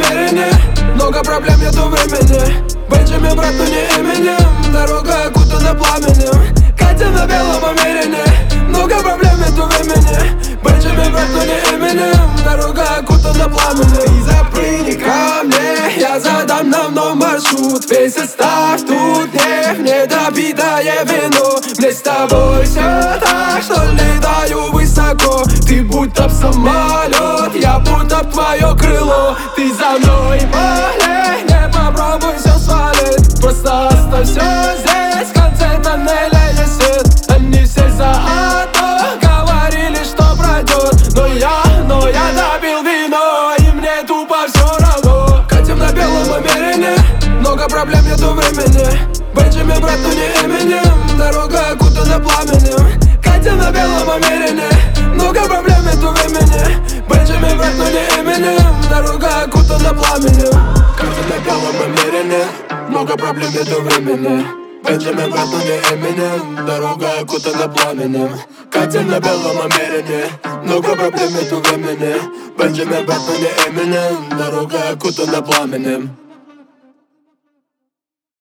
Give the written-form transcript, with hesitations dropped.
намерения. Много проблем, нету времени. Бенджамин, брат, но не Эминем. Дорога окутана пламенем. Катя на белом намерении. Много проблем, нету времени. Бенджамин, брат, но не Эминем. Дорога окутана пламенем. И запрыгни ко мне, я задам нам новый маршрут. Весь состав тут не допитое вино. Мне с тобой все так, что летаю высоко. Ты будто б самолет, я будто б твое крыло. Ты за мной полей, не попробуй все свалить. Просто оставь все здесь, в конце тоннеля есть свет. Они все за одно говорили, что пройдет. Но я допил вино, и мне тупо все равно. Катим на белом намерении. Много проблем, нету времени. Бенджамин, брат, но не Эминем. Дорога окутана пламенем. Катя на белом намерении. Много проблем, нету времени. Бенджамин, брат, но не Эминем. Дорога окутана пламенем. Катя на белом намерении. Много проблем, нету времени. Бенджамин, брат, но не Эминем. Дорога окутана пламенем. Катя на белом намерении. Много проблем, нету времени. Бенджамин, брат, но не Эминем. Дорога окутана пламенем.